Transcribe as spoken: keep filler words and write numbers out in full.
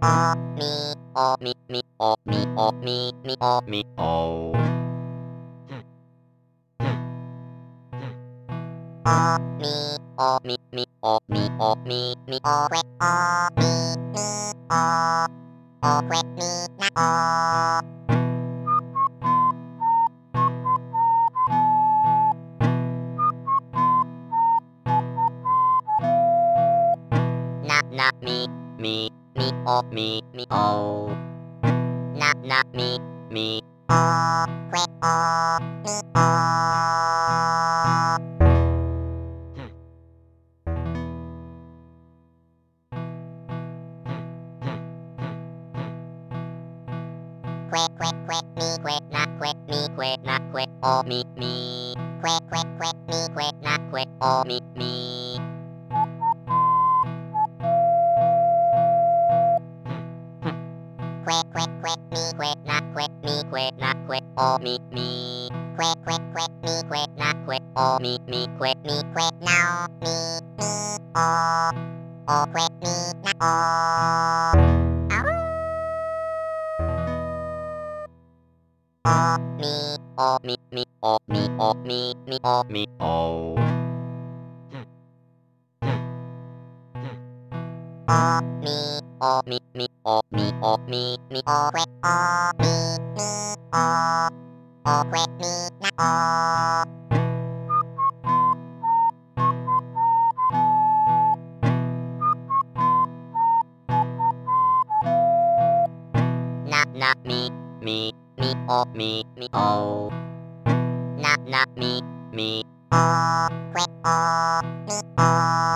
มีโอมีมีโอมีโอมีมีโอมีโอโอมีโอมีมีโอมีโอมีมีโอเควโอมีมีโอโอเควมีนะโอนะนะมีมีมีโอมีมีโอนะนะมีมีโอเควโอมีโอเควเควเควมีเควนะเควมีเควนะเควโอมีมีเควเควเควมีเควนะเควโอมีมีเควเควเควมีเควนะเควมีเควนะเควโอมีมีเควเควเควมีเควนะเควโอมีมีเควมีเควนามีมีโอโอเควมีนะโอเอาโอมีโอมีมีโอมีโอมีมีโอมีโอโอมีโอมีมีโอมีโอมีมีโอเควโอมีมีโอโอเควมีนะโอนะนะมีมีมีโอมีมีโอนะนะมีมีโอเควโอมีโอ